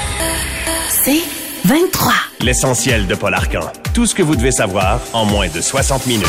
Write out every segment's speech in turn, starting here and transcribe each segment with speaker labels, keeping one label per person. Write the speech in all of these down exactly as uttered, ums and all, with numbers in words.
Speaker 1: C'est vingt-trois.
Speaker 2: L'essentiel de Paul Arcan. Tout ce que vous devez savoir en moins de soixante minutes.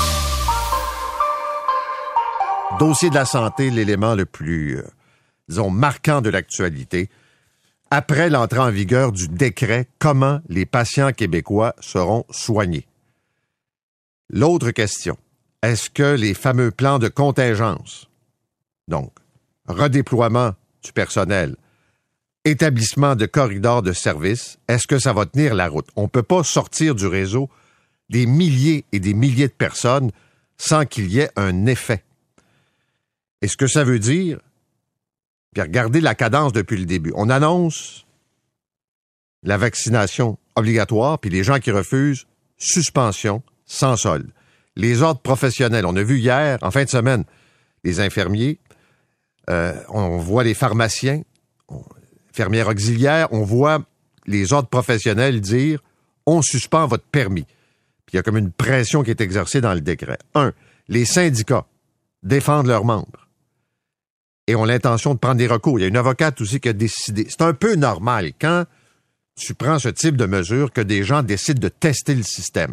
Speaker 3: Dossier de la santé, l'élément le plus, euh, disons, marquant de l'actualité. Après l'entrée en vigueur du décret, comment les patients québécois seront soignés? L'autre question, est-ce que les fameux plans de contingence, donc redéploiement du personnel, établissement de corridors de services, est-ce que ça va tenir la route? On ne peut pas sortir du réseau des milliers et des milliers de personnes sans qu'il y ait un effet. Et ce que ça veut dire, puis regardez la cadence depuis le début. On annonce la vaccination obligatoire, puis les gens qui refusent, suspension sans solde. Les ordres professionnels, on a vu hier, en fin de semaine, les infirmiers, euh, on voit les pharmaciens, on, infirmières auxiliaires, on voit les ordres professionnels dire « on suspend votre permis ». Puis il y a comme une pression qui est exercée dans le décret. Un, les syndicats défendent leurs membres et ont l'intention de prendre des recours. Il y a une avocate aussi qui a décidé. C'est un peu normal quand tu prends ce type de mesure que des gens décident de tester le système.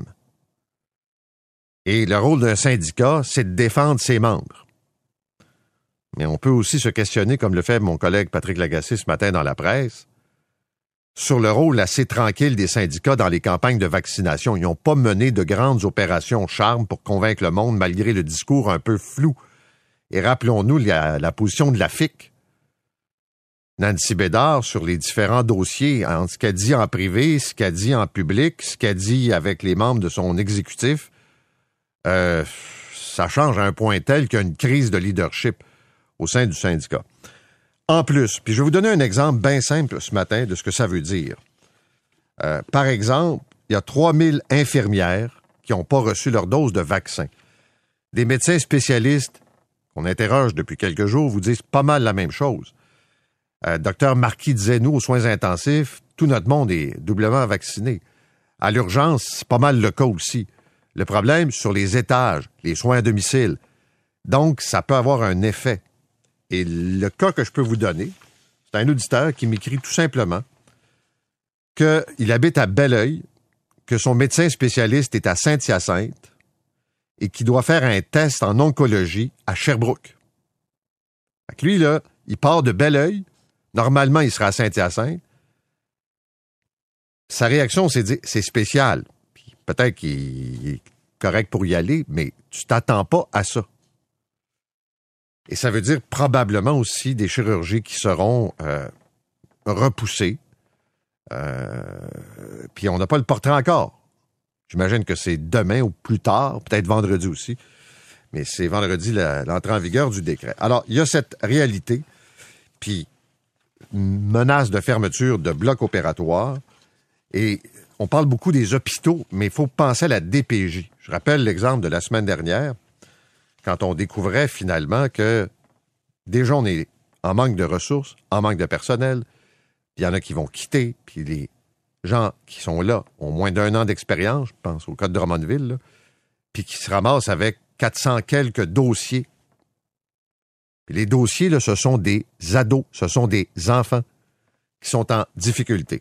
Speaker 3: Et le rôle d'un syndicat, c'est de défendre ses membres. Mais on peut aussi se questionner, comme le fait mon collègue Patrick Lagacé ce matin dans la presse, sur le rôle assez tranquille des syndicats dans les campagnes de vaccination. Ils n'ont pas mené de grandes opérations charme pour convaincre le monde, malgré le discours un peu flou. Et rappelons-nous la, la position de la F I C, Nancy Bédard, sur les différents dossiers, en ce qu'elle dit en privé, ce qu'elle dit en public, ce qu'elle dit avec les membres de son exécutif. Euh, ça change à un point tel qu'il y a une crise de leadership au sein du syndicat. En plus, puis je vais vous donner un exemple bien simple ce matin de ce que ça veut dire. Euh, par exemple, il y a trois mille infirmières qui n'ont pas reçu leur dose de vaccin. Des médecins spécialistes qu'on interroge depuis quelques jours vous disent pas mal la même chose. Euh, docteur Marquis disait, nous, aux soins intensifs, tout notre monde est doublement vacciné. À l'urgence, c'est pas mal le cas aussi. Le problème, sur les étages, les soins à domicile. Donc, ça peut avoir un effet. Et le cas que je peux vous donner, c'est un auditeur qui m'écrit tout simplement qu'il habite à Belleuil, que son médecin spécialiste est à Saint-Hyacinthe et qu'il doit faire un test en oncologie à Sherbrooke. Fait que lui, là, il part de Belleuil. Normalement, il sera à Saint-Hyacinthe. Sa réaction, c'est de dire, c'est spécial. Puis peut-être qu'il est correct pour y aller, mais tu t'attends pas à ça. Et ça veut dire probablement aussi des chirurgies qui seront euh, repoussées. Euh, puis on n'a pas le portrait encore. J'imagine que c'est demain ou plus tard, peut-être vendredi aussi. Mais c'est vendredi la, l'entrée en vigueur du décret. Alors, il y a cette réalité, puis menace de fermeture de blocs opératoires. Et on parle beaucoup des hôpitaux, mais il faut penser à la D P J. Je rappelle l'exemple de la semaine dernière, quand on découvrait finalement que déjà on est en manque de ressources, en manque de personnel, puis il y en a qui vont quitter, puis les gens qui sont là ont moins d'un an d'expérience, je pense au cas de Drummondville, là, puis qui se ramassent avec quatre cents quelques dossiers. Puis les dossiers, là, ce sont des ados, ce sont des enfants qui sont en difficulté.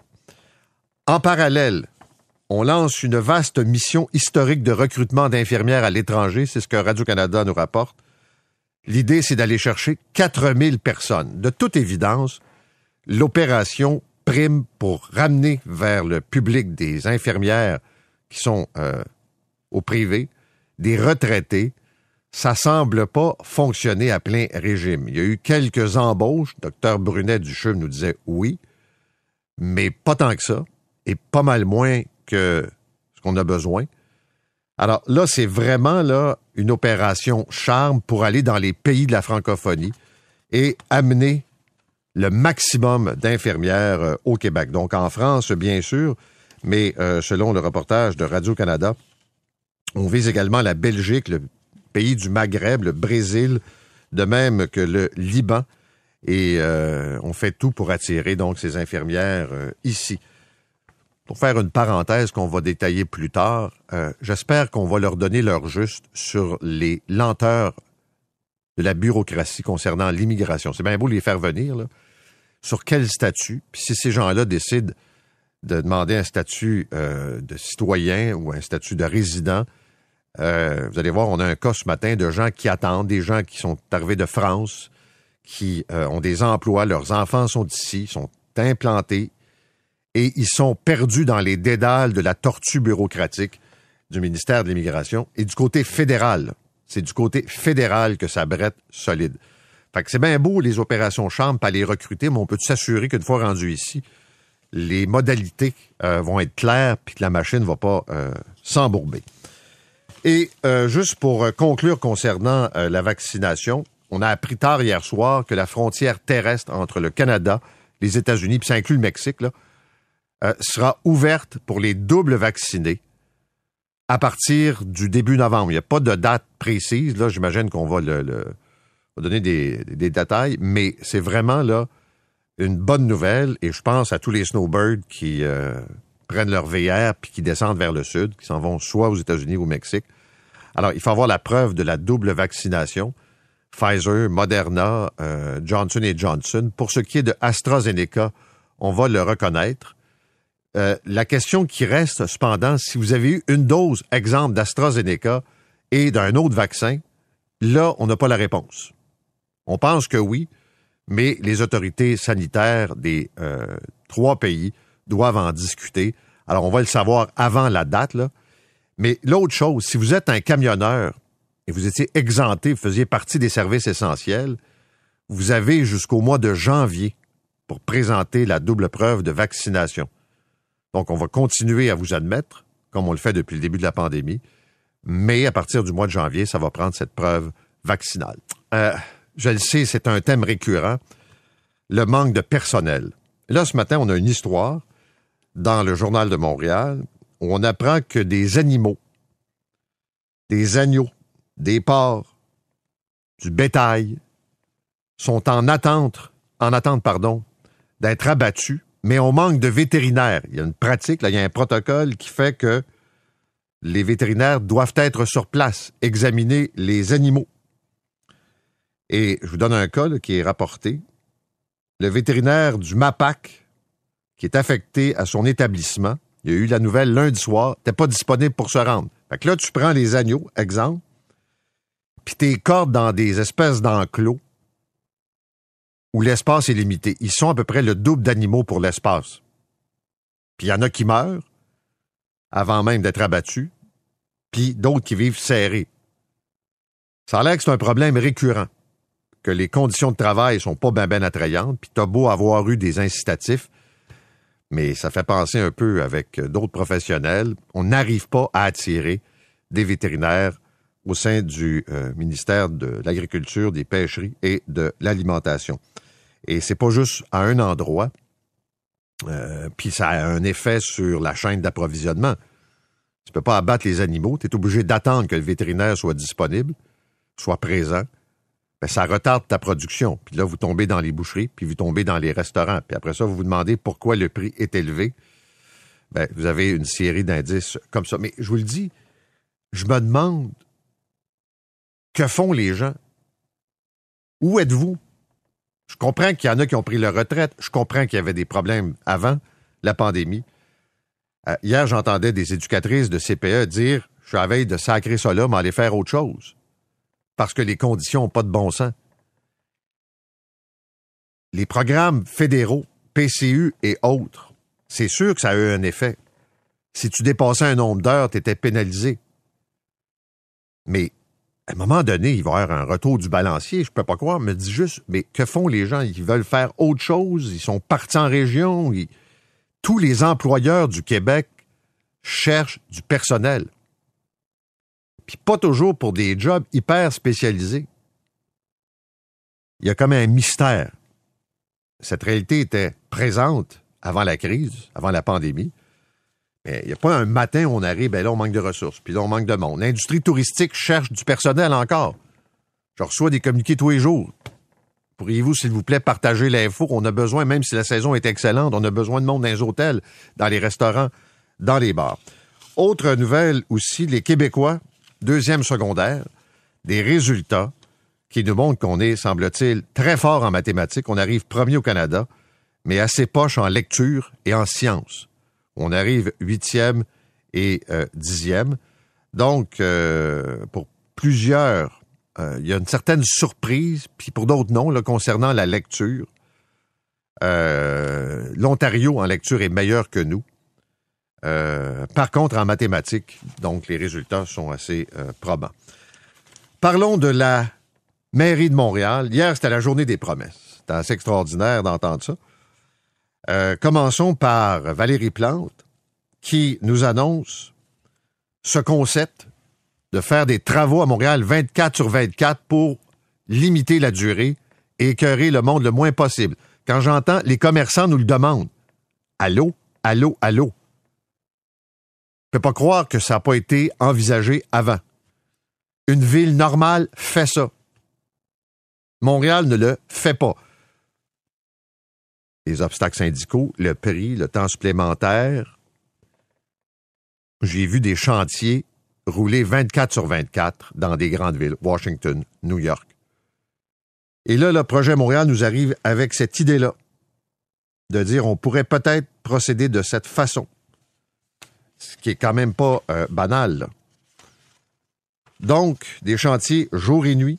Speaker 3: En parallèle, on lance une vaste mission historique de recrutement d'infirmières à l'étranger. C'est ce que Radio-Canada nous rapporte. L'idée, c'est d'aller chercher quatre mille personnes. De toute évidence, l'opération prime pour ramener vers le public des infirmières qui sont euh, au privé, des retraités. Ça semble pas fonctionner à plein régime. Il y a eu quelques embauches. Docteur Brunet du C H U M nous disait oui, mais pas tant que ça, et pas mal moins que ce qu'on a besoin. Alors là, c'est vraiment là une opération charme pour aller dans les pays de la francophonie et amener le maximum d'infirmières euh, au Québec. Donc en France, bien sûr, mais euh, selon le reportage de Radio-Canada, on vise également la Belgique, le pays du Maghreb, le Brésil, de même que le Liban. Et euh, on fait tout pour attirer donc ces infirmières euh, ici. Pour faire une parenthèse qu'on va détailler plus tard, euh, j'espère qu'on va leur donner leur juste sur les lenteurs de la bureaucratie concernant l'immigration. C'est bien beau les faire venir, là. sur quel statut. Puis si ces gens-là décident de demander un statut euh, de citoyen ou un statut de résident, euh, vous allez voir, on a un cas ce matin de gens qui attendent, des gens qui sont arrivés de France, qui euh, ont des emplois, leurs enfants sont ici, sont implantés, et ils sont perdus dans les dédales de la tortue bureaucratique du ministère de l'Immigration. Et du côté fédéral, c'est du côté fédéral que ça brette solide. Fait que c'est bien beau, les opérations chambre, pas les recruter, mais on peut s'assurer qu'une fois rendu ici, les modalités euh, vont être claires puis que la machine ne va pas euh, s'embourber. Et euh, juste pour conclure concernant euh, la vaccination, on a appris tard hier soir que la frontière terrestre entre le Canada, les États-Unis, puis ça inclut le Mexique, là, euh, sera ouverte pour les doubles vaccinés à partir du début novembre. Il n'y a pas de date précise. Là, j'imagine qu'on va le, le va donner des, des détails, mais c'est vraiment là une bonne nouvelle, et je pense à tous les snowbirds qui euh, prennent leur V R puis qui descendent vers le sud, qui s'en vont soit aux États-Unis ou au Mexique. Alors, il faut avoir la preuve de la double vaccination. Pfizer, Moderna, euh, Johnson et Johnson. Pour ce qui est de AstraZeneca, on va le reconnaître. Euh, la question qui reste, cependant, si vous avez eu une dose, exemple d'AstraZeneca, et d'un autre vaccin, là, on n'a pas la réponse. On pense que oui, mais les autorités sanitaires des euh, trois pays doivent en discuter. Alors, on va le savoir avant la date, là. Mais l'autre chose, si vous êtes un camionneur et vous étiez exempté, vous faisiez partie des services essentiels, vous avez jusqu'au mois de janvier pour présenter la double preuve de vaccination. Donc, on va continuer à vous admettre, comme on le fait depuis le début de la pandémie, mais à partir du mois de janvier, ça va prendre cette preuve vaccinale. Euh, je le sais, c'est un thème récurrent, le manque de personnel. Là, ce matin, on a une histoire dans le Journal de Montréal où on apprend que des animaux, des agneaux, des porcs, du bétail sont en attente, en attente, pardon, d'être abattus, mais on manque de vétérinaires. Il y a une pratique, là, il y a un protocole qui fait que les vétérinaires doivent être sur place, examiner les animaux. Et je vous donne un cas là, qui est rapporté. Le vétérinaire du MAPAC, qui est affecté à son établissement, il y a eu la nouvelle lundi soir, n'était pas disponible pour se rendre. Fait que là, tu prends les agneaux, exemple, puis t'es cordes dans des espèces d'enclos où l'espace est limité. Ils sont à peu près le double d'animaux pour l'espace. Puis il y en a qui meurent avant même d'être abattus, puis d'autres qui vivent serrés. Ça a l'air que c'est un problème récurrent, que les conditions de travail sont pas ben ben attrayantes, puis t'as beau avoir eu des incitatifs, mais ça fait penser un peu avec d'autres professionnels. On n'arrive pas à attirer des vétérinaires au sein du euh, ministère de l'Agriculture, des Pêcheries et de l'Alimentation. Et c'est pas juste à un endroit, euh, puis ça a un effet sur la chaîne d'approvisionnement. Tu peux pas abattre les animaux, tu es obligé d'attendre que le vétérinaire soit disponible, soit présent. Ben, ça retarde ta production. Puis là, vous tombez dans les boucheries, puis vous tombez dans les restaurants. Puis après ça, vous vous demandez pourquoi le prix est élevé. Ben, vous avez une série d'indices comme ça. Mais je vous le dis, je me demande, que font les gens? Où êtes-vous? Je comprends qu'il y en a qui ont pris leur retraite. Je comprends qu'il y avait des problèmes avant la pandémie. Euh, hier, j'entendais des éducatrices de C P E dire « Je suis à la veille de sacrer ça là, mais aller faire autre chose. » Parce que les conditions n'ont pas de bon sens. Les programmes fédéraux, P C U et autres, c'est sûr que ça a eu un effet. Si tu dépassais un nombre d'heures, tu étais pénalisé. Mais à un moment donné, il va y avoir un retour du balancier, je peux pas croire, me dis juste, mais que font les gens? Ils veulent faire autre chose, ils sont partis en région. Ils... Tous les employeurs du Québec cherchent du personnel. Puis pas toujours pour des jobs hyper spécialisés. Il y a comme un mystère. Cette réalité était présente avant la crise, avant la pandémie. Mais il n'y a pas un matin où on arrive, ben là, on manque de ressources, puis là, on manque de monde. L'industrie touristique cherche du personnel encore. Je reçois des communiqués tous les jours. Pourriez-vous, s'il vous plaît, partager l'info? On a besoin, même si la saison est excellente, on a besoin de monde dans les hôtels, dans les restaurants, dans les bars. Autre nouvelle aussi, les Québécois, deuxième secondaire, des résultats qui nous montrent qu'on est, semble-t-il, très fort en mathématiques. On arrive premier au Canada. mais assez poche en lecture et en sciences. On arrive huitième et euh, dixième. Donc, euh, pour plusieurs, euh, il y a une certaine surprise, puis pour d'autres non, là, concernant la lecture. Euh, L'Ontario en lecture est meilleur que nous. Euh, par contre, en mathématiques, donc les résultats sont assez euh, probants. Parlons de la mairie de Montréal. Hier, c'était la journée des promesses. C'était assez extraordinaire d'entendre ça. Euh, commençons par Valérie Plante, qui nous annonce ce concept de faire des travaux à Montréal vingt-quatre sur vingt-quatre pour limiter la durée et écœurer le monde le moins possible. Quand j'entends les commerçants nous le demandent, allô, allô, allô. Je ne peux pas croire que ça n'a pas été envisagé avant. Une ville normale fait ça. Montréal ne le fait pas. Les obstacles syndicaux, le prix, le temps supplémentaire. J'ai vu des chantiers rouler vingt-quatre sur vingt-quatre dans des grandes villes, Washington, New York. Et là, le projet Montréal nous arrive avec cette idée-là, de dire on pourrait peut-être procéder de cette façon, ce qui est quand même pas euh, banal, là. Donc, des chantiers jour et nuit.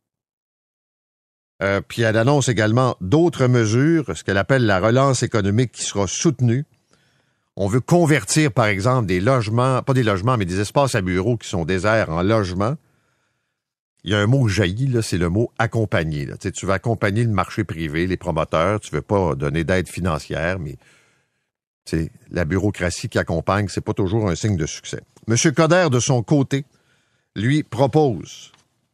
Speaker 3: Euh, puis elle annonce également d'autres mesures, ce qu'elle appelle la relance économique qui sera soutenue. On veut convertir, par exemple, des logements, pas des logements, mais des espaces à bureaux qui sont déserts en logements. Il y a un mot jailli, là, c'est le mot accompagner. Là. Tu sais, tu veux accompagner le marché privé, les promoteurs, tu veux pas donner d'aide financière, mais tu sais, la bureaucratie qui accompagne, c'est pas toujours un signe de succès. M. Coderre, de son côté, lui propose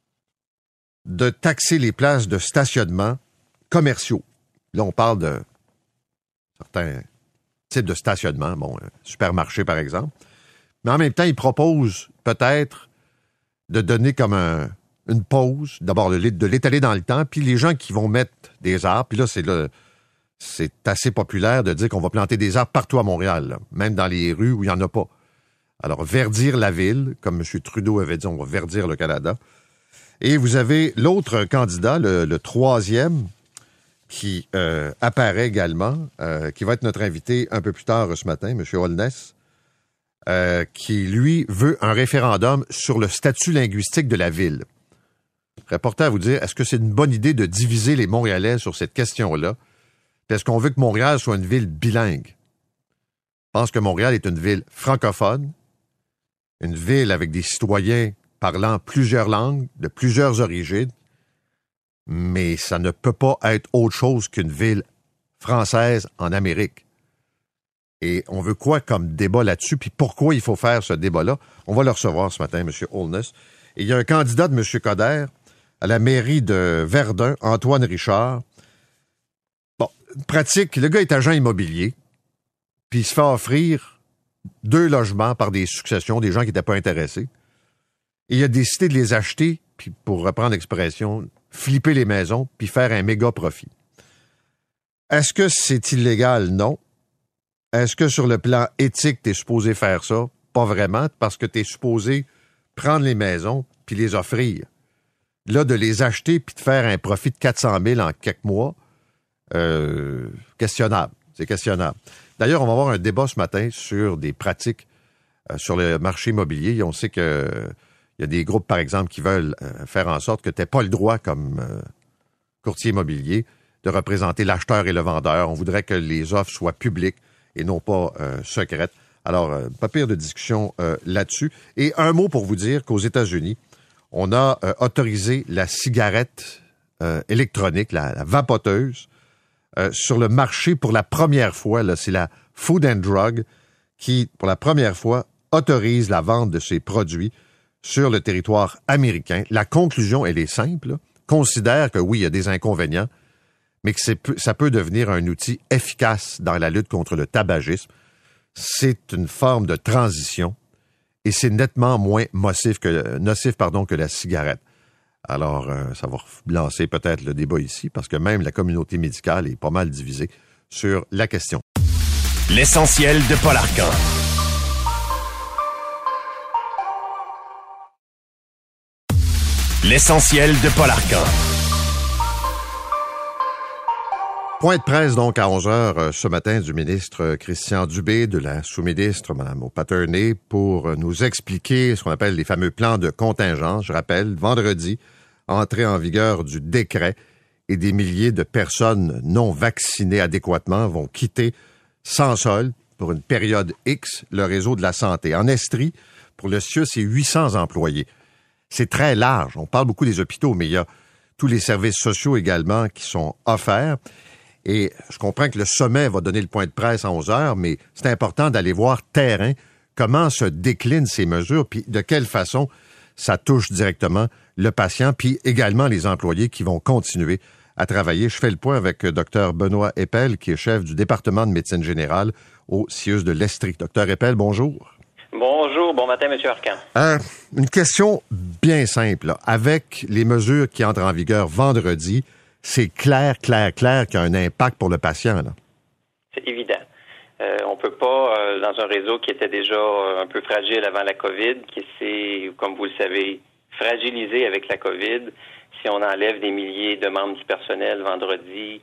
Speaker 3: de taxer les places de stationnement commerciaux. Là, on parle de certains types de stationnement, bon, un supermarché par exemple. Mais en même temps, il propose peut-être de donner comme un, une pause, d'abord de l'étaler dans le temps, puis les gens qui vont mettre des arbres, puis là, c'est le, c'est assez populaire de dire qu'on va planter des arbres partout à Montréal, là, même dans les rues où il n'y en a pas. Alors, verdir la ville, comme M. Trudeau avait dit, on va verdir le Canada. Et vous avez l'autre candidat, le, le troisième, qui euh, apparaît également, euh, qui va être notre invité un peu plus tard ce matin, M. Holness, euh, qui, lui, veut un référendum sur le statut linguistique de la ville. Je serais porté à vous dire, est-ce que c'est une bonne idée de diviser les Montréalais sur cette question-là? Est-ce qu'on veut que Montréal soit une ville bilingue? Je pense que Montréal est une ville francophone, une ville avec des citoyens parlant plusieurs langues, de plusieurs origines, mais ça ne peut pas être autre chose qu'une ville française en Amérique. Et on veut quoi comme débat là-dessus, puis pourquoi il faut faire ce débat-là? On va le recevoir ce matin, M. Holness. Et il y a un candidat de M. Coderre à la mairie de Verdun, Antoine Richard. Bon, pratique, le gars est agent immobilier, puis il se fait offrir deux logements par des successions, des gens qui n'étaient pas intéressés. Et il a décidé de les acheter, puis pour reprendre l'expression, flipper les maisons, puis faire un méga profit. Est-ce que c'est illégal? Non. Est-ce que sur le plan éthique, tu es supposé faire ça? Pas vraiment, parce que tu es supposé prendre les maisons, puis les offrir. Là, de les acheter, puis de faire un profit de quatre cent mille en quelques mois, euh, questionnable. C'est questionnable. D'ailleurs, on va avoir un débat ce matin sur des pratiques euh, sur le marché immobilier. On sait que euh, il y a des groupes, par exemple, qui veulent euh, faire en sorte que tu n'aies pas le droit, comme euh, courtier immobilier, de représenter l'acheteur et le vendeur. On voudrait que les offres soient publiques et non pas euh, secrètes. Alors, euh, pas pire de discussion euh, là-dessus. Et un mot pour vous dire qu'aux États-Unis, on a euh, autorisé la cigarette euh, électronique, la, la vapoteuse, euh, sur le marché pour la première fois. Là, c'est la Food and Drug qui, pour la première fois, autorise la vente de ces produits sur le territoire américain. La conclusion, elle est simple, là. Considère que oui, il y a des inconvénients, mais que c'est, ça peut devenir un outil efficace dans la lutte contre le tabagisme. C'est une forme de transition et c'est nettement moins nocif que, nocif, pardon, que la cigarette. Alors, euh, ça va lancer peut-être le débat ici, parce que même la communauté médicale est pas mal divisée sur la question.
Speaker 2: L'essentiel de Paul Arcan. L'essentiel de Paul Arcan.
Speaker 3: Point de presse donc à onze heures euh, ce matin du ministre Christian Dubé, de la sous-ministre Mme Patterney, pour euh, nous expliquer ce qu'on appelle les fameux plans de contingence. Je rappelle, vendredi, entrée en vigueur du décret et des milliers de personnes non vaccinées adéquatement vont quitter sans solde pour une période X le réseau de la santé. En Estrie, pour le C I U, c'est huit cents employés. C'est très large. On parle beaucoup des hôpitaux, mais il y a tous les services sociaux également qui sont offerts. Et je comprends que le sommet va donner le point de presse à onze heures, mais c'est important d'aller voir terrain comment se déclinent ces mesures, puis de quelle façon ça touche directement le patient, puis également les employés qui vont continuer à travailler. Je fais le point avec Dr Benoît Eppel, qui est chef du département de médecine générale au C I U S de l'Estrie. Dr Eppel, bonjour.
Speaker 1: Bonjour, bon matin, M. Arcan.
Speaker 3: Euh, une question bien simple. Là. Avec les mesures qui entrent en vigueur vendredi, c'est clair, clair, clair qu'il y a un impact pour le patient. Là.
Speaker 1: C'est évident. Euh, on peut pas, euh, dans un réseau qui était déjà euh, un peu fragile avant la COVID, qui s'est, comme vous le savez, fragilisé avec la COVID, si on enlève des milliers de membres du personnel vendredi,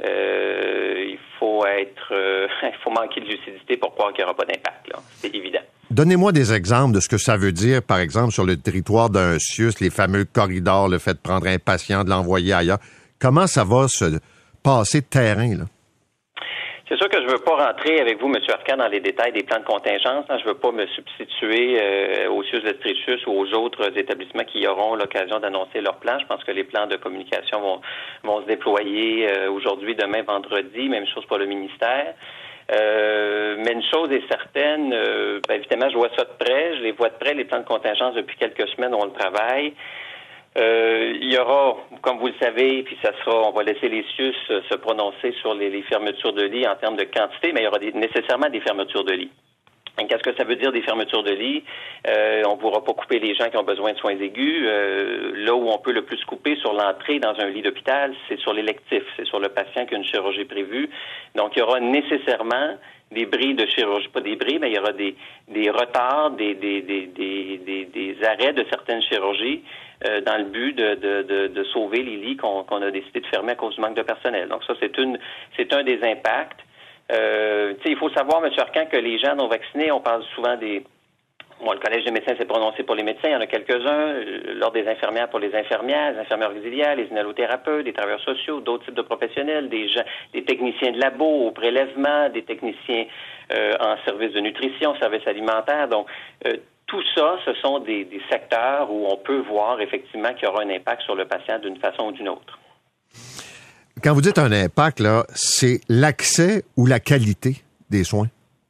Speaker 1: euh, il faut être, euh, il faut manquer de lucidité pour croire qu'il n'y aura pas d'impact. Là. C'est évident.
Speaker 3: Donnez-moi des exemples de ce que ça veut dire, par exemple, sur le territoire d'un C I U S, les fameux corridors, le fait de prendre un patient, de l'envoyer ailleurs. Comment ça va se passer de terrain, là?
Speaker 1: C'est sûr que je ne veux pas rentrer avec vous, M. Arcan, dans les détails des plans de contingence. Je ne veux pas me substituer euh, au C I U S de l'Estrie-Sud ou aux autres établissements qui auront l'occasion d'annoncer leurs plans. Je pense que les plans de communication vont, vont se déployer euh, aujourd'hui, demain, vendredi. Même chose pour le ministère. Euh, mais une chose est certaine, euh, ben, évidemment, je vois ça de près. Je les vois de près, les plans de contingence, depuis quelques semaines, on le travaille. Euh, il y aura, comme vous le savez, puis ça sera, on va laisser les C I U S se prononcer sur les, les fermetures de lits en termes de quantité, mais il y aura des, nécessairement des fermetures de lits. Et qu'est-ce que ça veut dire des fermetures de lits? Euh, on ne pourra pas couper les gens qui ont besoin de soins aigus. Euh, là où on peut le plus couper sur l'entrée dans un lit d'hôpital, c'est sur l'électif, c'est sur le patient qui a une chirurgie prévue. Donc, il y aura nécessairement des bris de chirurgie, pas des bris, mais il y aura des, des retards, des, des, des, des, des, des arrêts de certaines chirurgies euh, dans le but de, de, de, de sauver les lits qu'on, qu'on a décidé de fermer à cause du manque de personnel. Donc ça, c'est une, c'est un des impacts. Euh, il faut savoir, M. Arcan, que les gens non vaccinés, on parle souvent des... Bon, le Collège des médecins s'est prononcé pour les médecins, il y en a quelques-uns, l'Ordre des infirmières pour les infirmières, les infirmières auxiliaires, les inhalothérapeutes, des travailleurs sociaux, d'autres types de professionnels, des gens, des techniciens de labo au prélèvement, des techniciens euh, en service de nutrition, service alimentaire. Donc, euh, tout ça, ce sont des, des secteurs où on peut voir effectivement qu'il y aura un impact sur le patient d'une façon ou d'une autre.
Speaker 3: Quand vous dites un impact, là, c'est l'accès ou la qualité des soins?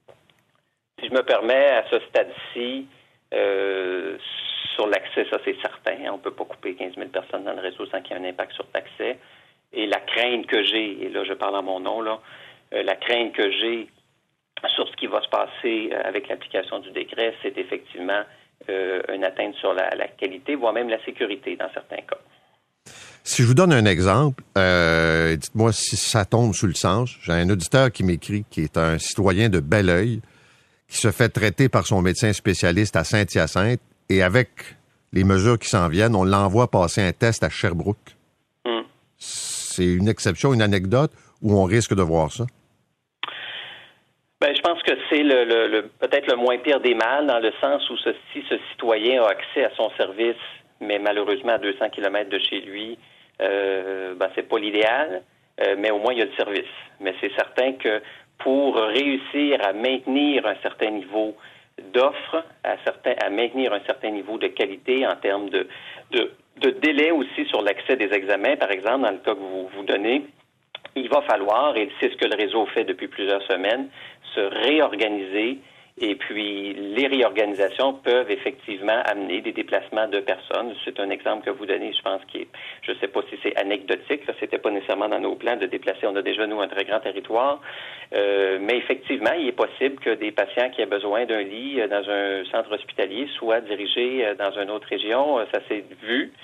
Speaker 1: Si je me permets, à ce stade-ci, euh, sur l'accès, ça c'est certain. On ne peut pas couper quinze mille personnes dans le réseau sans qu'il y ait un impact sur l'accès. Et la crainte que j'ai, et là je parle en mon nom, là, euh, la crainte que j'ai sur ce qui va se passer avec l'application du décret, c'est effectivement euh, une atteinte sur la, la qualité, voire même la sécurité dans certains cas.
Speaker 3: Si je vous donne un exemple, euh, dites-moi si ça tombe sous le sens. J'ai un auditeur qui m'écrit, qui est un citoyen de Belleuil, qui se fait traiter par son médecin spécialiste à Saint-Hyacinthe, et avec les mesures qui s'en viennent, on l'envoie passer un test à Sherbrooke. Mm. C'est une exception, une anecdote, où on risque de voir ça?
Speaker 1: Ben, je pense que c'est le, le, le peut-être le moins pire des mal, dans le sens où ce, si ce citoyen a accès à son service, mais malheureusement à deux cents kilomètres de chez lui, euh, ben, c'est pas l'idéal, euh, mais au moins il y a le service. Mais c'est certain que pour réussir à maintenir un certain niveau d'offres, à, certain, à maintenir un certain niveau de qualité en termes de, de, de délai aussi sur l'accès des examens, par exemple, dans le cas que vous vous donnez, il va falloir, et c'est ce que le réseau fait depuis plusieurs semaines, se réorganiser. Et puis, les réorganisations peuvent effectivement amener des déplacements de personnes. C'est un exemple que vous donnez, je pense, qui est, je ne sais pas si c'est anecdotique, là, c'était pas nécessairement dans nos plans de déplacer. On a déjà, nous, un très grand territoire. Euh, mais effectivement, il est possible que des patients qui aient besoin d'un lit dans un centre hospitalier soient dirigés dans une autre région. Ça s'est vu.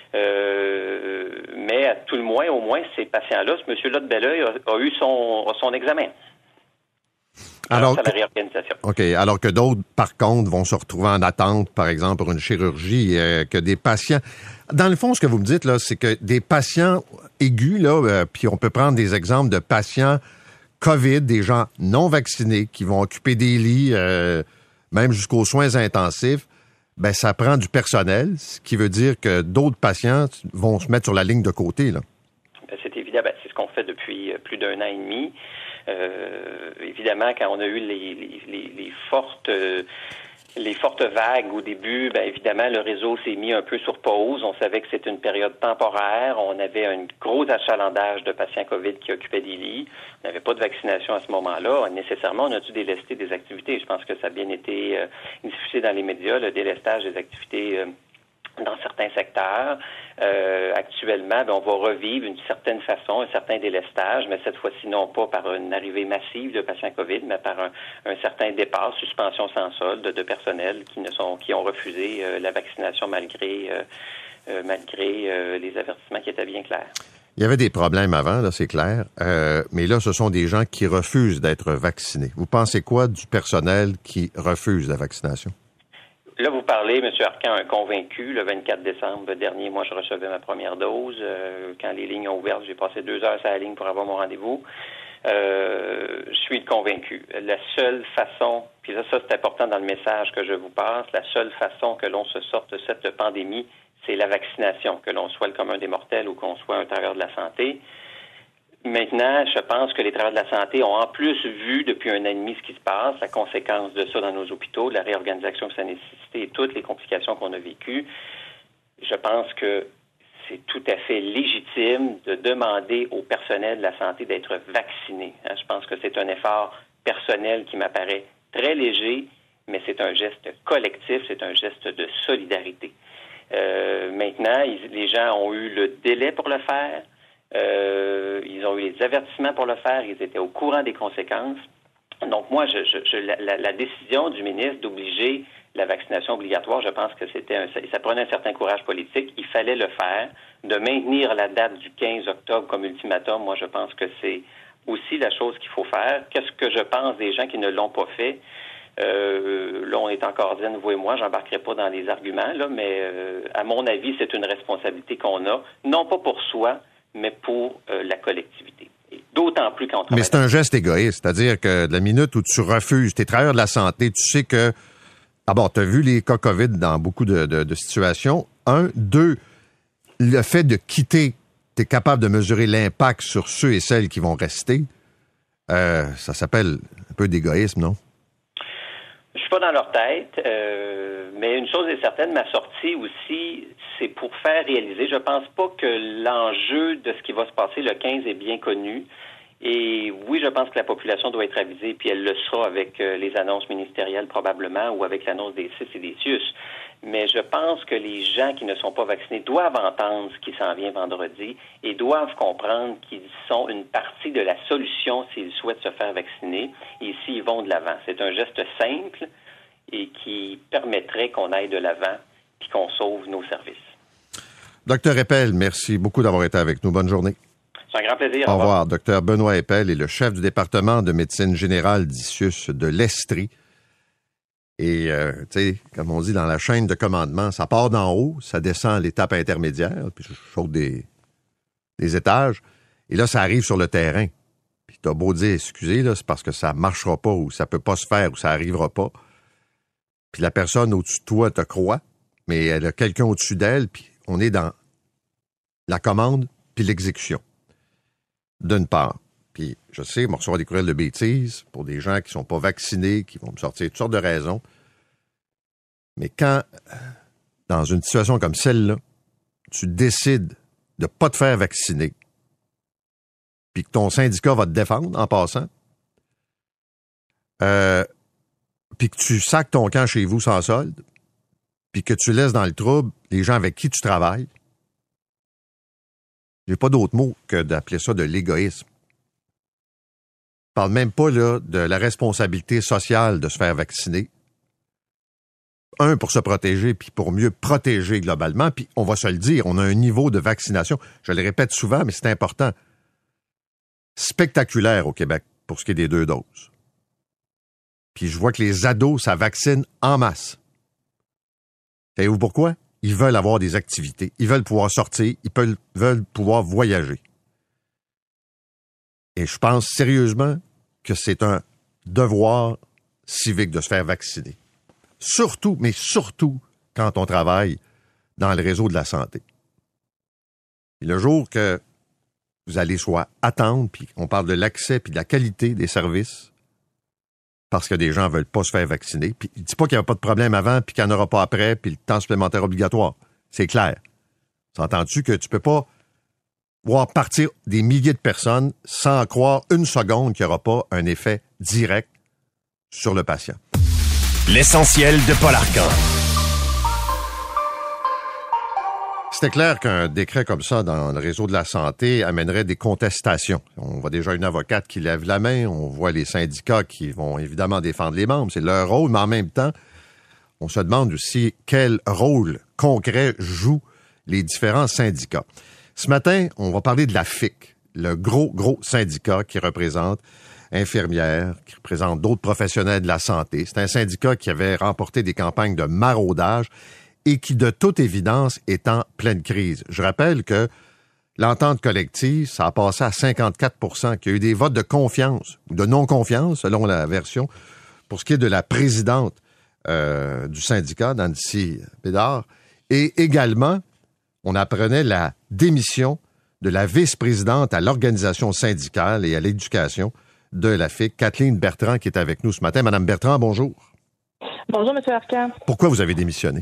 Speaker 1: Euh, mais à tout le moins, au moins, ces patients-là, ce monsieur-là de Belleuil a, a eu son, son examen.
Speaker 3: Alors,
Speaker 1: à la réorganisation.
Speaker 3: OK. Alors que d'autres, par contre, vont se retrouver en attente, par exemple, pour une chirurgie, euh, que des patients... Dans le fond, ce que vous me dites, là, c'est que des patients aigus, là, euh, puis on peut prendre des exemples de patients COVID, des gens non vaccinés qui vont occuper des lits, euh, même jusqu'aux soins intensifs, ben ça prend du personnel, ce qui veut dire que d'autres patients vont se mettre sur la ligne de côté, là.
Speaker 1: C'est évident, ben, c'est ce qu'on fait depuis plus d'un an et demi. Euh, évidemment, quand on a eu les, les, les, les fortes... Euh, Les fortes vagues au début, bien évidemment, le réseau s'est mis un peu sur pause. On savait que c'était une période temporaire. On avait un gros achalandage de patients COVID qui occupaient des lits. On n'avait pas de vaccination à ce moment-là. Nécessairement, on a dû délester des activités. Je pense que ça a bien été euh, diffusé dans les médias, le délestage des activités euh, dans certains secteurs. Euh, actuellement, bien, on va revivre d'une certaine façon un certain délestage, mais cette fois-ci non pas par une arrivée massive de patients COVID, mais par un, un certain départ, suspension sans solde de, de personnel qui ne sont qui ont refusé euh, la vaccination malgré euh, euh, malgré euh, les avertissements qui étaient bien clairs.
Speaker 3: Il y avait des problèmes avant, là, c'est clair, euh, mais là, ce sont des gens qui refusent d'être vaccinés. Vous pensez quoi du personnel qui refuse la vaccination?
Speaker 1: Là, vous parlez, M. Arcan, un convaincu. Le vingt-quatre décembre dernier, moi, je recevais ma première dose. Euh, quand les lignes ont ouvert, j'ai passé deux heures sur la ligne pour avoir mon rendez-vous. Euh, je suis convaincu. La seule façon, puis ça, ça, c'est important dans le message que je vous passe, la seule façon que l'on se sorte de cette pandémie, c'est la vaccination, que l'on soit le commun des mortels ou qu'on soit un travailleur de la santé. Maintenant, je pense que les travailleurs de la santé ont en plus vu depuis un an et demi ce qui se passe, la conséquence de ça dans nos hôpitaux, la réorganisation que ça a nécessité et toutes les complications qu'on a vécues. Je pense que c'est tout à fait légitime de demander au personnel de la santé d'être vacciné. Je pense que c'est un effort personnel qui m'apparaît très léger, mais c'est un geste collectif, c'est un geste de solidarité. Euh, maintenant, ils, les gens ont eu le délai pour le faire. Euh, ils ont eu les avertissements pour le faire, ils étaient au courant des conséquences. Donc moi, je, je, je, la, la décision du ministre d'obliger la vaccination obligatoire, je pense que c'était un, ça prenait un certain courage politique. Il fallait le faire. De maintenir la date du quinze octobre comme ultimatum, moi, je pense que c'est aussi la chose qu'il faut faire. Qu'est-ce que je pense des gens qui ne l'ont pas fait? Euh, là, on est encore zen, vous et moi, j'embarquerai pas dans les arguments, là, mais euh, à mon avis, c'est une responsabilité qu'on a, non pas pour soi, mais pour euh, la collectivité. Et d'autant plus quand on travaille...
Speaker 3: Mais c'est un geste égoïste, c'est-à-dire que de la minute où tu refuses, tu es travailleur de la santé, tu sais que... Ah bon, tu as vu les cas COVID dans beaucoup de, de, de situations. Un. Deux, le fait de quitter, tu es capable de mesurer l'impact sur ceux et celles qui vont rester. Euh, ça s'appelle un peu d'égoïsme, non?
Speaker 1: Je suis pas dans leur tête, euh, mais une chose est certaine, ma sortie aussi, c'est pour faire réaliser. Je pense pas que l'enjeu de ce qui va se passer le quinze est bien connu. Et oui, je pense que la population doit être avisée, puis elle le sera avec euh, les annonces ministérielles probablement, ou avec l'annonce des C I S et des C I U S. Mais je pense que les gens qui ne sont pas vaccinés doivent entendre ce qui s'en vient vendredi et doivent comprendre qu'ils sont une partie de la solution s'ils souhaitent se faire vacciner et s'ils vont de l'avant. C'est un geste simple et qui permettrait qu'on aille de l'avant puis qu'on sauve nos services.
Speaker 3: Docteur Eppel, merci beaucoup d'avoir été avec nous. Bonne journée.
Speaker 1: C'est un grand plaisir.
Speaker 3: Au revoir. Au revoir. Docteur Benoît Eppel est le chef du département de médecine générale d'I C U S de l'Estrie. Et, euh, tu sais, comme on dit dans la chaîne de commandement, ça part d'en haut, ça descend à l'étape intermédiaire, puis je saute des, des étages, et là, ça arrive sur le terrain. Puis t'as beau dire, excusez, là, c'est parce que ça marchera pas, ou ça peut pas se faire, ou ça arrivera pas. Puis la personne au-dessus de toi te croit, mais elle a quelqu'un au-dessus d'elle, puis on est dans la commande puis l'exécution. D'une part. Puis, je sais, on va recevoir des courriels de bêtises pour des gens qui ne sont pas vaccinés, qui vont me sortir toutes sortes de raisons. Mais quand, dans une situation comme celle-là, tu décides de ne pas te faire vacciner, puis que ton syndicat va te défendre en passant, euh, puis que tu sacs ton camp chez vous sans solde, puis que tu laisses dans le trouble les gens avec qui tu travailles, j'ai pas d'autre mot que d'appeler ça de l'égoïsme. Je parle même pas là, de la responsabilité sociale de se faire vacciner. Un, pour se protéger, puis pour mieux protéger globalement. Puis on va se le dire, on a un niveau de vaccination, je le répète souvent, mais c'est important, spectaculaire au Québec pour ce qui est des deux doses. Puis je vois que les ados, ça vaccine en masse. Savez-vous pourquoi? Ils veulent avoir des activités. Ils veulent pouvoir sortir. Ils peuvent, veulent pouvoir voyager. Et je pense sérieusement que c'est un devoir civique de se faire vacciner. Surtout, mais surtout quand on travaille dans le réseau de la santé. Et le jour que vous allez soit attendre, puis on parle de l'accès puis de la qualité des services, parce que des gens ne veulent pas se faire vacciner, puis il ne dit pas qu'il n'y a pas de problème avant, puis qu'il n'y en aura pas après, puis le temps supplémentaire obligatoire. C'est clair. S'entends-tu que tu ne peux pas voir partir des milliers de personnes sans croire une seconde qu'il n'y aura pas un effet direct sur le patient?
Speaker 2: L'essentiel de Paul Arcan.
Speaker 3: C'était clair qu'un décret comme ça dans le réseau de la santé amènerait des contestations. On voit déjà une avocate qui lève la main, on voit les syndicats qui vont évidemment défendre les membres, c'est leur rôle, mais en même temps, on se demande aussi quel rôle concret jouent les différents syndicats. Ce matin, on va parler de la F I C, le gros, gros syndicat qui représente infirmières, qui représente d'autres professionnels de la santé. C'est un syndicat qui avait remporté des campagnes de maraudage et qui, de toute évidence, est en pleine crise. Je rappelle que l'entente collective, ça a passé à cinquante-quatre pour cent, qu'il y a eu des votes de confiance ou de non-confiance, selon la version, pour ce qui est de la présidente euh, du syndicat, Nancy Bédard. Et également, on apprenait la démission de la vice-présidente à l'organisation syndicale et à l'éducation de la F I C, Kathleen Bertrand, qui est avec nous ce matin. Madame Bertrand, bonjour.
Speaker 4: Bonjour, M. Arcan.
Speaker 3: Pourquoi vous avez démissionné?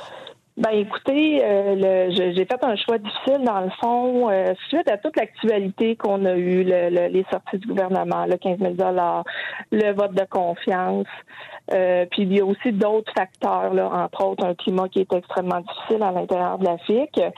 Speaker 4: Ben écoutez, euh, le, je, j'ai fait un choix difficile dans le fond, euh, suite à toute l'actualité qu'on a eue, le, le, les sorties du gouvernement, le quinze mille dollars, le vote de confiance, euh, puis il y a aussi d'autres facteurs, là, entre autres un climat qui est extrêmement difficile à l'intérieur de la F I C.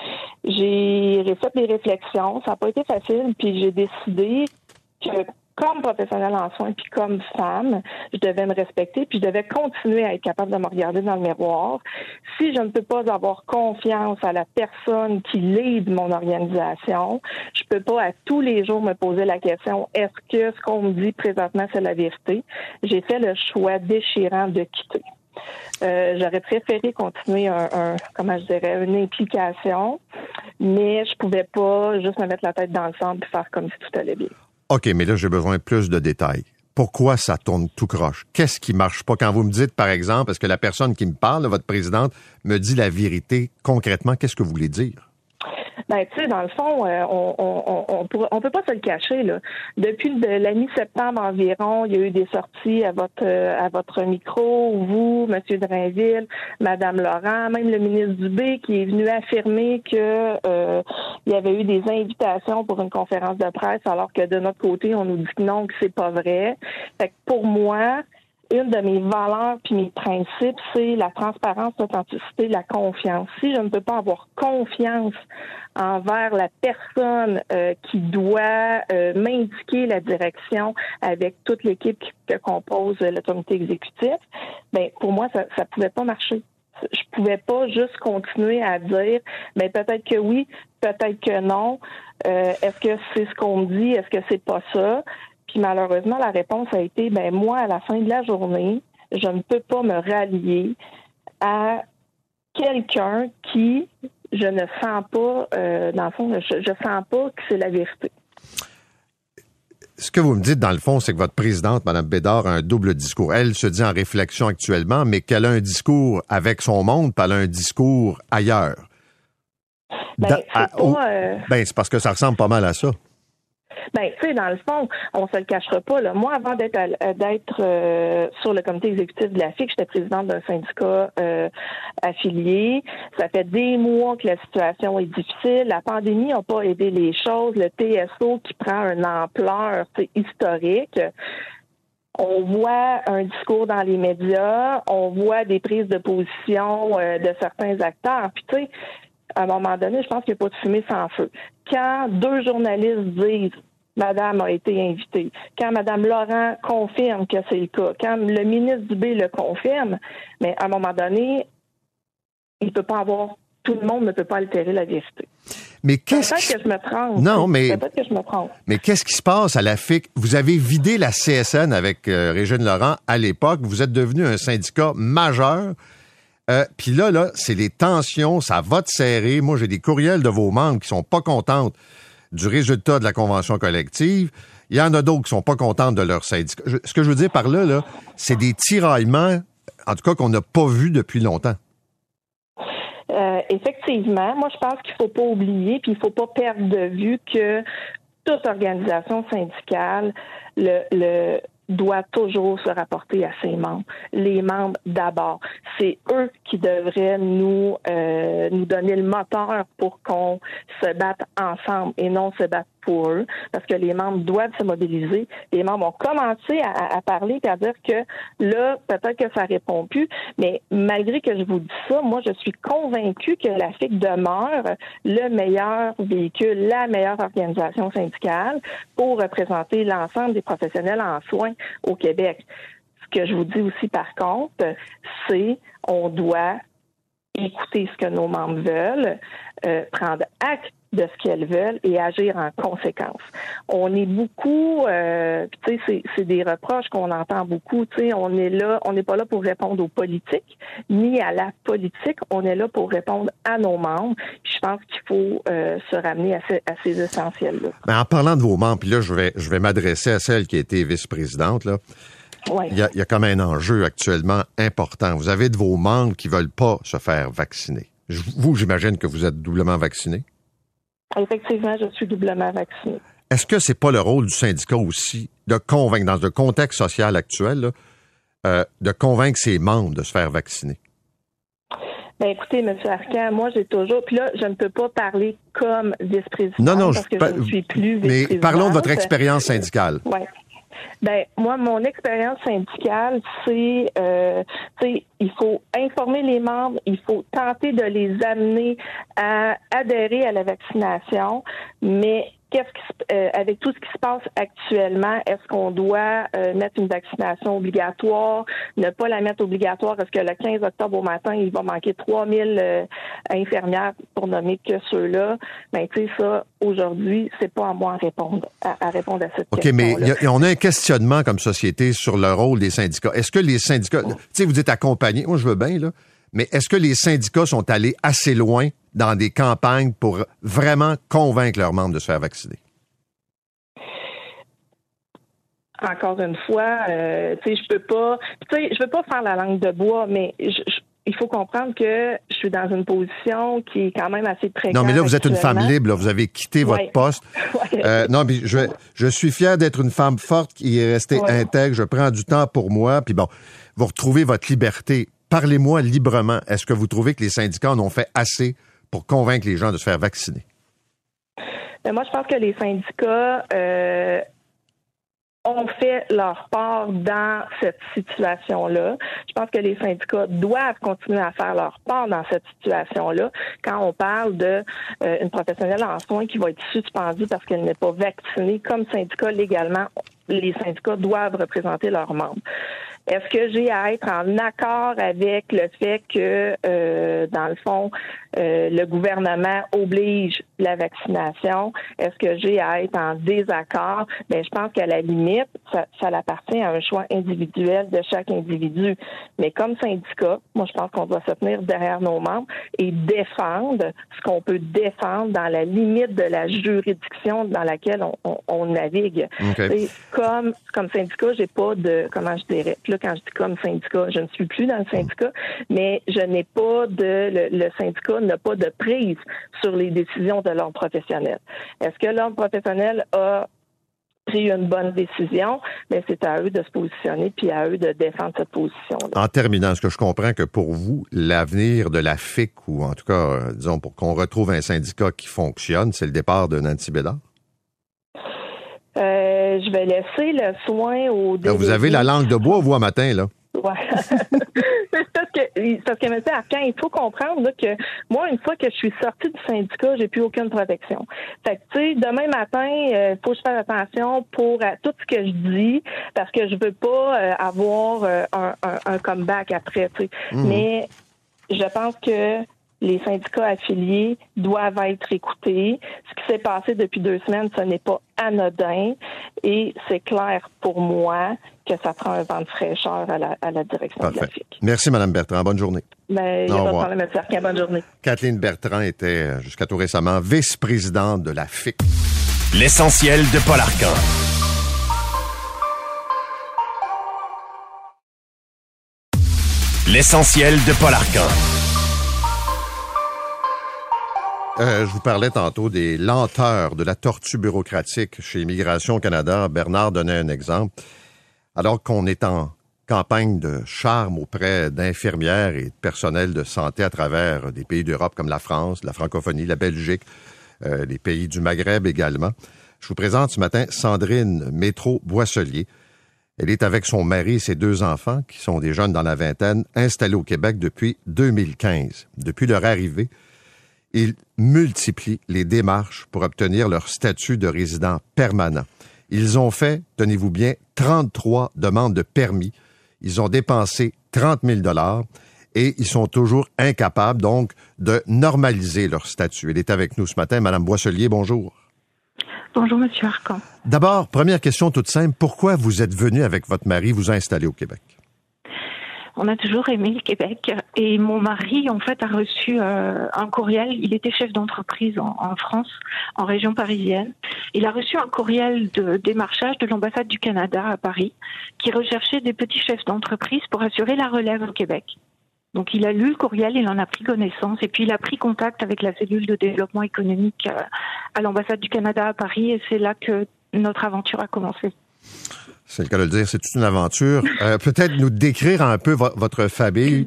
Speaker 4: J'ai fait des réflexions, ça n'a pas été facile, puis j'ai décidé que comme professionnelle en soins, puis comme femme, je devais me respecter, puis je devais continuer à être capable de me regarder dans le miroir. Si je ne peux pas avoir confiance à la personne qui lead mon organisation, je peux pas à tous les jours me poser la question, est-ce que ce qu'on me dit présentement, c'est la vérité? J'ai fait le choix déchirant de quitter. Euh, j'aurais préféré continuer un, un, comment je dirais, une implication, mais je pouvais pas juste me mettre la tête dans le centre et faire comme si tout allait bien.
Speaker 3: OK, mais là, j'ai besoin de plus de détails. Pourquoi ça tourne tout croche? Qu'est-ce qui marche pas? Quand vous me dites, par exemple, est-ce que la personne qui me parle, votre présidente, me dit la vérité concrètement? Qu'est-ce que vous voulez dire?
Speaker 4: Ben, tu sais, dans le fond, euh, on on on on, on peut pas se le cacher, là. Depuis de la mi-septembre environ, il y a eu des sorties à votre euh, à votre micro, vous, M. Drainville, Mme Laurent, même le ministre Dubé qui est venu affirmer que euh, il y avait eu des invitations pour une conférence de presse, alors que de notre côté, on nous dit que non, que c'est pas vrai. Fait que pour moi, une de mes valeurs puis mes principes, c'est la transparence, l'authenticité, la confiance. Si je ne peux pas avoir confiance envers la personne euh, qui doit euh, m'indiquer la direction avec toute l'équipe qui, que compose le comité exécutif, ben pour moi, ça ça pouvait pas marcher. Je pouvais pas juste continuer à dire, ben peut-être que oui, peut-être que non. Euh, est-ce que c'est ce qu'on me dit? Est-ce que c'est pas ça? Puis malheureusement, la réponse a été, ben moi, à la fin de la journée, je ne peux pas me rallier à quelqu'un qui, je ne sens pas, euh, dans le fond, je, je sens pas que c'est la vérité.
Speaker 3: Ce que vous me dites, dans le fond, c'est que votre présidente, Mme Bédard, a un double discours. Elle se dit en réflexion actuellement, mais qu'elle a un discours avec son monde, puis elle a un discours ailleurs.
Speaker 4: Ben,
Speaker 3: Dans,
Speaker 4: c'est
Speaker 3: à,
Speaker 4: pas,
Speaker 3: au,
Speaker 4: euh...
Speaker 3: ben, c'est parce que ça ressemble pas mal à ça.
Speaker 4: Ben, tu sais, dans le fond, on se le cachera pas. Là. Moi, avant d'être à, d'être euh, sur le comité exécutif de la F I C, j'étais présidente d'un syndicat euh, affilié. Ça fait des mois que la situation est difficile. La pandémie n'a pas aidé les choses. Le T S O qui prend une ampleur historique. On voit un discours dans les médias. On voit des prises de position euh, de certains acteurs. Puis, tu sais, à un moment donné, je pense qu'il n'y a pas de fumée sans feu. Quand deux journalistes disent Madame a été invitée, quand Mme Laurent confirme que c'est le cas, quand le ministre Dubé le confirme, mais à un moment donné, il peut pas avoir, tout le monde ne peut pas altérer la vérité.
Speaker 3: Mais qu'est-ce
Speaker 4: Peut-être
Speaker 3: qui...
Speaker 4: que je me trompe.
Speaker 3: Non, mais...
Speaker 4: Peut-être que je me trompe.
Speaker 3: Mais qu'est-ce qui se passe à la F I C? Vous avez vidé la C S N avec euh, Régine Laurent à l'époque. Vous êtes devenu un syndicat majeur. Euh, Puis là, là, c'est les tensions, ça va te serrer. Moi, j'ai des courriels de vos membres qui sont pas contentes du résultat de la convention collective. Il y en a d'autres qui sont pas contentes de leur syndicat. Je, ce que je veux dire par là, là, c'est des tiraillements, en tout cas, qu'on n'a pas vus depuis longtemps.
Speaker 4: Euh, effectivement, moi je pense qu'il faut pas oublier, puis il faut pas perdre de vue que toute organisation syndicale le, le doit toujours se rapporter à ses membres. Les membres d'abord. C'est eux qui devraient nous euh, nous donner le moteur pour qu'on se batte ensemble et non se battre pour eux, parce que les membres doivent se mobiliser. Les membres ont commencé à, à parler et à dire que là, peut-être que ça répond plus, mais malgré que je vous dis ça, moi, je suis convaincue que la F I C demeure le meilleur véhicule, la meilleure organisation syndicale pour représenter l'ensemble des professionnels en soins au Québec. Ce que je vous dis aussi, par contre, c'est on doit écouter ce que nos membres veulent, euh, prendre acte de ce qu'elles veulent et agir en conséquence. On est beaucoup, euh, tu sais, c'est, c'est des reproches qu'on entend beaucoup. Tu sais, on est là, on n'est pas là pour répondre aux politiques ni à la politique. On est là pour répondre à nos membres. Puis je pense qu'il faut euh, se ramener à, ce, à ces essentiels-là.
Speaker 3: Mais en parlant de vos membres, puis là, je vais, je vais m'adresser à celle qui a été vice-présidente là.
Speaker 4: Ouais.
Speaker 3: Il y a, il y a comme un enjeu actuellement important. Vous avez de vos membres qui veulent pas se faire vacciner. Vous, j'imagine que vous êtes doublement vacciné.
Speaker 4: Effectivement, je suis doublement vaccinée.
Speaker 3: Est-ce que c'est pas le rôle du syndicat aussi de convaincre, dans le contexte social actuel, là, euh, de convaincre ses membres de se faire vacciner?
Speaker 4: Ben écoutez, M. Arcan, moi j'ai toujours... Puis là, je ne peux pas parler comme vice-présidente
Speaker 3: non, non,
Speaker 4: parce que
Speaker 3: je,
Speaker 4: je ne suis plus vice-présidente.
Speaker 3: Mais parlons de votre expérience syndicale.
Speaker 4: Oui. Ben moi, mon expérience syndicale, c'est, euh, tu sais, il faut informer les membres, il faut tenter de les amener à adhérer à la vaccination, mais qu'est-ce qui, euh, avec tout ce qui se passe actuellement, est-ce qu'on doit euh, mettre une vaccination obligatoire, ne pas la mettre obligatoire? Est-ce que le quinze octobre au matin, il va manquer trois mille euh, infirmières pour nommer que ceux-là? Ben, tu sais, ça, aujourd'hui, c'est pas à moi à répondre à, à répondre à cette
Speaker 3: OK,
Speaker 4: question-là.
Speaker 3: OK, mais on a un questionnement comme société sur le rôle des syndicats. Est-ce que les syndicats, tu sais, vous êtes accompagnés, moi je veux bien, là, mais est-ce que les syndicats sont allés assez loin dans des campagnes pour vraiment convaincre leurs membres de se faire vacciner?
Speaker 4: Encore une fois, euh, tu sais, je peux pas, tu sais, je veux pas faire la langue de bois, mais je, je, il faut comprendre que je suis dans une position qui est quand même assez précaire.
Speaker 3: Non, mais là, vous êtes une femme libre, là, vous avez quitté
Speaker 4: ouais.
Speaker 3: votre poste.
Speaker 4: Ouais.
Speaker 3: Euh, non, mais je, je suis fier d'être une femme forte qui est restée ouais. intègre. Je prends du temps pour moi, puis bon, vous retrouvez votre liberté. Parlez-moi librement. Est-ce que vous trouvez que les syndicats en ont fait assez pour convaincre les gens de se faire vacciner?
Speaker 4: Mais moi, je pense que les syndicats euh, ont fait leur part dans cette situation-là. Je pense que les syndicats doivent continuer à faire leur part dans cette situation-là. Quand on parle de euh, une professionnelle en soins qui va être suspendue parce qu'elle n'est pas vaccinée, comme syndicat légalement, les syndicats doivent représenter leurs membres. Est-ce que j'ai à être en accord avec le fait que, euh, dans le fond, euh, le gouvernement oblige la vaccination? Est-ce que j'ai à être en désaccord? Bien, je pense qu'à la limite, ça, ça appartient à un choix individuel de chaque individu. Mais comme syndicat, moi, je pense qu'on doit se tenir derrière nos membres et défendre ce qu'on peut défendre dans la limite de la juridiction dans laquelle on, on, on navigue. Okay. Comme, comme syndicat, j'ai pas de, comment je dirais, là, quand je dis comme syndicat, je ne suis plus dans le syndicat, mais je n'ai pas de, le, le syndicat n'a pas de prise sur les décisions de l'ordre professionnel. Est-ce que l'ordre professionnel a pris une bonne décision? Mais c'est à eux de se positionner puis à eux de défendre cette position-là.
Speaker 3: En terminant, est-ce que je comprends que pour vous, l'avenir de la F I C, ou en tout cas, euh, disons, pour qu'on retrouve un syndicat qui fonctionne, c'est le départ de Nancy Bédard?
Speaker 4: Euh, je vais laisser le soin au
Speaker 3: là, vous avez la langue de bois, vous, à matin, là.
Speaker 4: Ouais. c'est parce que, parce que, M. Arcan, il faut comprendre là, que moi, une fois que je suis sortie du syndicat, j'ai plus aucune protection. Fait que, tu sais, demain matin, il euh, faut que je fasse attention pour à tout ce que je dis, parce que je veux pas euh, avoir euh, un, un, un comeback après, tu sais. Mmh. Mais je pense que les syndicats affiliés doivent être écoutés. Ce qui s'est passé depuis deux semaines, ce n'est pas anodin. Et c'est clair pour moi que ça prend un vent de fraîcheur à la, à la direction
Speaker 3: Parfait.
Speaker 4: de la F I C.
Speaker 3: Merci, Mme Bertrand. Bonne journée.
Speaker 4: Ben, il n'y a pas de problème, M. Arcan. Bonne journée.
Speaker 3: Kathleen Bertrand était, jusqu'à tout récemment, vice-présidente de la F I C.
Speaker 2: L'essentiel de Paul Arcan. L'essentiel de Paul Arcan.
Speaker 3: Euh, je vous parlais tantôt des lenteurs de la tortue bureaucratique chez Immigration Canada. Bernard donnait un exemple. Alors qu'on est en campagne de charme auprès d'infirmières et de personnel de santé à travers des pays d'Europe comme la France, la francophonie, la Belgique, euh, les pays du Maghreb également. Je vous présente ce matin Sandrine Métro-Boisselier. Elle est avec son mari et ses deux enfants, qui sont des jeunes dans la vingtaine, installés au Québec depuis deux mille quinze. Depuis leur arrivée, ils multiplient les démarches pour obtenir leur statut de résident permanent. Ils ont fait, tenez-vous bien, trente-trois demandes de permis. Ils ont dépensé trente mille dollars et ils sont toujours incapables, donc, de normaliser leur statut. Elle est avec nous ce matin. Madame Boisselier, bonjour.
Speaker 4: Bonjour, Monsieur Arcan.
Speaker 3: D'abord, première question toute simple. Pourquoi vous êtes venu avec votre mari vous installer au Québec?
Speaker 4: On a toujours aimé le Québec et mon mari, en fait, a reçu euh, un courriel. Il était chef d'entreprise en, en France, en région parisienne. Il a reçu un courriel de démarchage de l'ambassade du Canada à Paris qui recherchait des petits chefs d'entreprise pour assurer la relève au Québec. Donc, il a lu le courriel, il en a pris connaissance et puis il a pris contact avec la cellule de développement économique euh, à l'ambassade du Canada à Paris et c'est là que notre aventure a commencé.
Speaker 3: C'est le cas de le dire, c'est toute une aventure. Euh, peut-être nous décrire un peu vo- votre famille.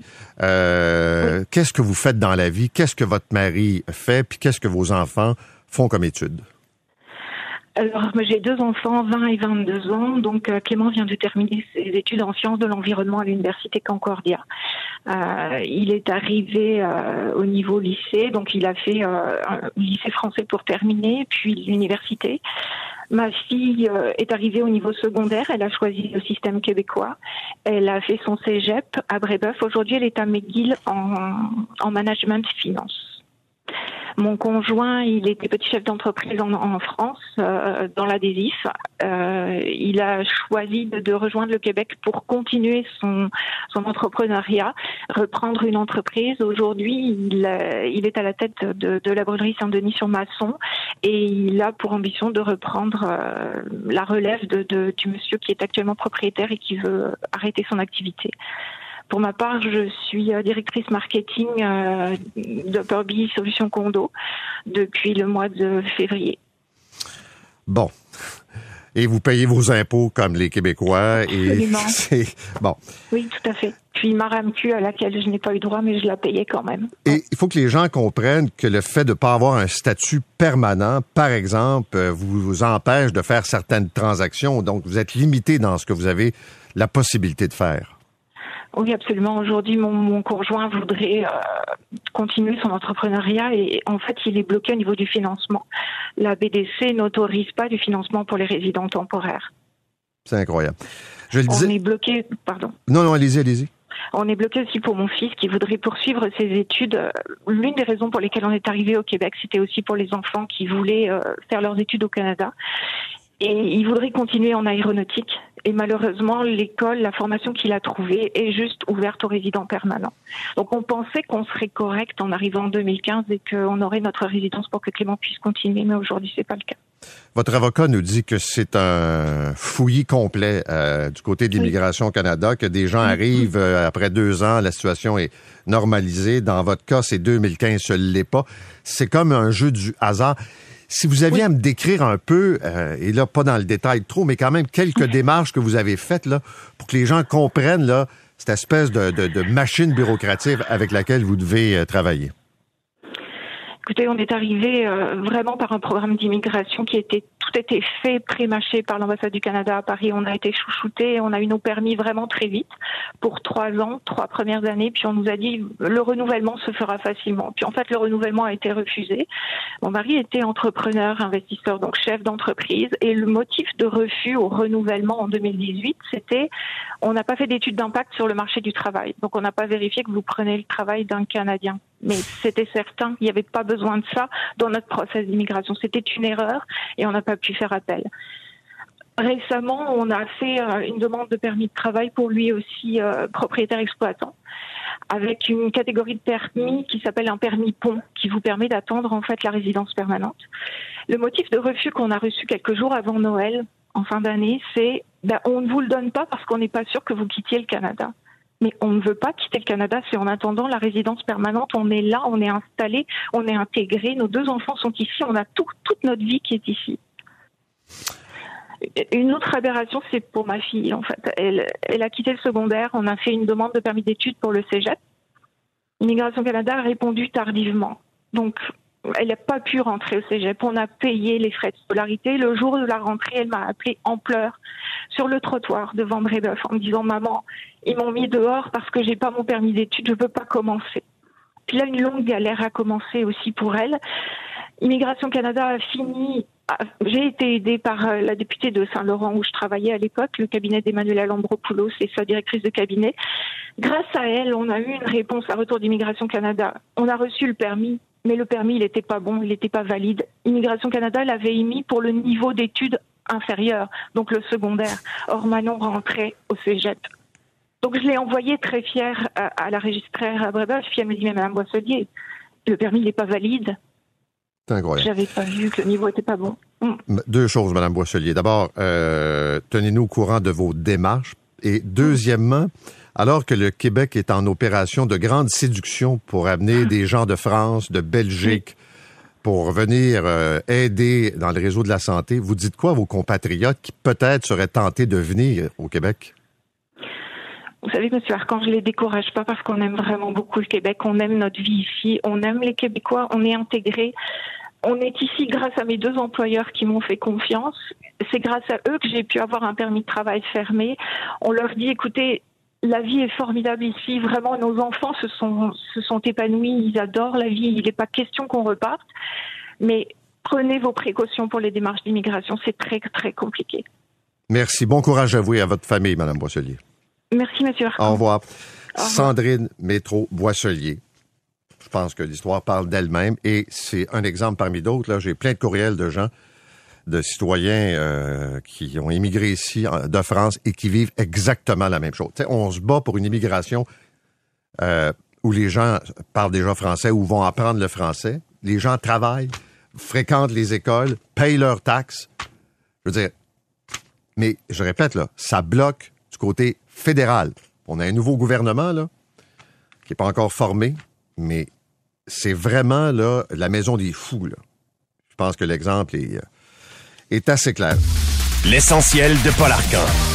Speaker 3: Euh, oui. Qu'est-ce que vous faites dans la vie? Qu'est-ce que votre mari fait? Puis qu'est-ce que vos enfants font comme études?
Speaker 4: Alors, j'ai deux enfants, vingt et vingt-deux ans. Donc, euh, Clément vient de terminer ses études en sciences de l'environnement à l'université Concordia. Euh, il est arrivé euh, au niveau lycée, donc il a fait euh, un lycée français pour terminer, puis l'université. Ma fille euh, est arrivée au niveau secondaire, elle a choisi le système québécois. Elle a fait son cégep à Brébeuf. Aujourd'hui, elle est à McGill en, en management finance. Mon conjoint, il était petit chef d'entreprise en, en France, euh, dans l'adhésif. Euh, il a choisi de, de rejoindre le Québec pour continuer son, son entrepreneuriat, reprendre une entreprise. Aujourd'hui, il, euh, il est à la tête de, de la brûlerie Saint-Denis sur Masson et il a pour ambition de reprendre euh, la relève de, de, du monsieur qui est actuellement propriétaire et qui veut arrêter son activité. Pour ma part, je suis directrice marketing euh, d'Upperby Solutions Condo depuis le mois de février.
Speaker 3: Bon. Et vous payez vos impôts comme les Québécois.
Speaker 4: Absolument.
Speaker 3: Et c'est bon.
Speaker 4: Oui, tout à fait. Puis ma R A M Q à laquelle je n'ai pas eu droit, mais je la payais quand même.
Speaker 3: Et il faut que les gens comprennent que le fait de ne pas avoir un statut permanent, par exemple, vous, vous empêche de faire certaines transactions. Donc, vous êtes limité dans ce que vous avez la possibilité de faire.
Speaker 4: Oui, absolument. Aujourd'hui, mon, mon conjoint voudrait euh, continuer son entrepreneuriat et en fait, il est bloqué au niveau du financement. La B D C n'autorise pas du financement pour les résidents temporaires.
Speaker 3: C'est incroyable. Je le disais...
Speaker 4: On est bloqué, pardon.
Speaker 3: Non, non, allez-y, allez-y.
Speaker 4: On est bloqué aussi pour mon fils qui voudrait poursuivre ses études. L'une des raisons pour lesquelles on est arrivé au Québec, c'était aussi pour les enfants qui voulaient euh, faire leurs études au Canada. Et il voudrait continuer en aéronautique. Et malheureusement, l'école, la formation qu'il a trouvée est juste ouverte aux résidents permanents. Donc on pensait qu'on serait correct en arrivant en deux mille quinze et qu'on aurait notre résidence pour que Clément puisse continuer, mais aujourd'hui, c'est pas le cas.
Speaker 3: Votre avocat nous dit que c'est un fouillis complet euh, du côté de l'Immigration Canada, que des gens arrivent euh, après deux ans, la situation est normalisée. Dans votre cas, c'est deux mille quinze, ce l'est pas. C'est comme un jeu du hasard. Si vous aviez oui. à me décrire un peu, euh, et là, pas dans le détail trop, mais quand même quelques démarches que vous avez faites là, pour que les gens comprennent là, cette espèce de, de, de machine bureaucratique avec laquelle vous devez euh, travailler.
Speaker 4: Écoutez, on est arrivé euh, vraiment par un programme d'immigration qui était tout était fait, pré-mâché par l'ambassade du Canada à Paris. On a été chouchoutés, on a eu nos permis vraiment très vite pour trois ans, trois premières années. Puis on nous a dit le renouvellement se fera facilement. Puis en fait, le renouvellement a été refusé. Mon mari était entrepreneur, investisseur, donc chef d'entreprise. Et le motif de refus au renouvellement en deux mille dix-huit, c'était on n'a pas fait d'études d'impact sur le marché du travail. Donc on n'a pas vérifié que vous prenez le travail d'un Canadien. Mais c'était certain, il n'y avait pas besoin de ça dans notre process d'immigration. C'était une erreur et on n'a pas pu faire appel. Récemment, on a fait une demande de permis de travail pour lui aussi, euh, propriétaire exploitant, avec une catégorie de permis qui s'appelle un permis pont, qui vous permet d'attendre en fait la résidence permanente. Le motif de refus qu'on a reçu quelques jours avant Noël, en fin d'année, c'est ben, on ne vous le donne pas parce qu'on n'est pas sûr que vous quittiez le Canada. Mais on ne veut pas quitter le Canada. C'est en attendant la résidence permanente. On est là, on est installé, on est intégré. Nos deux enfants sont ici. On a tout, toute notre vie qui est ici. Une autre aberration, c'est pour ma fille, en fait. Elle, elle a quitté le secondaire. On a fait une demande de permis d'études pour le cégep. Immigration Canada a répondu tardivement. Donc, elle n'a pas pu rentrer au cégep. On a payé les frais de scolarité. Le jour de la rentrée, elle m'a appelée en pleurs sur le trottoir devant Brébeuf en me disant « Maman, ils m'ont mis dehors parce que j'ai pas mon permis d'études, je peux pas commencer. » Puis là, une longue galère a commencé aussi pour elle. Immigration Canada a fini... J'ai été aidée par la députée de Saint-Laurent où je travaillais à l'époque, le cabinet d'Emmanuela Lambropoulos et sa directrice de cabinet. Grâce à elle, on a eu une réponse à Retour d'Immigration Canada. On a reçu le permis, mais le permis, il n'était pas bon, il n'était pas valide. Immigration Canada l'avait émis pour le niveau d'études inférieur, donc le secondaire. Or, Manon rentrait au cégep. Donc, je l'ai envoyée très fière à, à la registraire à Brébeuf. Puis elle me dit, mais Madame Boisselier, le permis n'est pas valide.
Speaker 3: C'est incroyable.
Speaker 4: J'avais pas vu que le niveau était pas bon. Mm.
Speaker 3: Deux choses, Madame Boisselier. D'abord, euh, tenez-nous au courant de vos démarches. Et deuxièmement, alors que le Québec est en opération de grande séduction pour amener des gens de France, de Belgique, pour venir euh, aider dans le réseau de la santé, vous dites quoi à vos compatriotes qui peut-être seraient tentés de venir au Québec?
Speaker 4: Vous savez, M. Arcan, je ne les décourage pas parce qu'on aime vraiment beaucoup le Québec. On aime notre vie ici. On aime les Québécois. On est intégrés. On est ici grâce à mes deux employeurs qui m'ont fait confiance. C'est grâce à eux que j'ai pu avoir un permis de travail fermé. On leur dit, écoutez, la vie est formidable ici. Vraiment, nos enfants se sont, se sont épanouis. Ils adorent la vie. Il n'est pas question qu'on reparte. Mais prenez vos précautions pour les démarches d'immigration. C'est très, très compliqué.
Speaker 3: Merci. Bon courage à vous et à votre famille, Mme Boisselier.
Speaker 4: Merci, M. Arcan.
Speaker 3: Au revoir.
Speaker 4: Au revoir.
Speaker 3: Sandrine Métro-Boisselier. Je pense que l'histoire parle d'elle-même et c'est un exemple parmi d'autres. Là, j'ai plein de courriels de gens, de citoyens euh, qui ont immigré ici de France et qui vivent exactement la même chose. T'sais, on se bat pour une immigration euh, où les gens parlent déjà français ou vont apprendre le français. Les gens travaillent, fréquentent les écoles, payent leurs taxes. Je veux dire, mais je répète, là, ça bloque du côté fédéral. On a un nouveau gouvernement, là, qui n'est pas encore formé, mais c'est vraiment, là, la maison des fous, là. Je pense que l'exemple est, est assez clair.
Speaker 2: L'essentiel de Paul Arcan.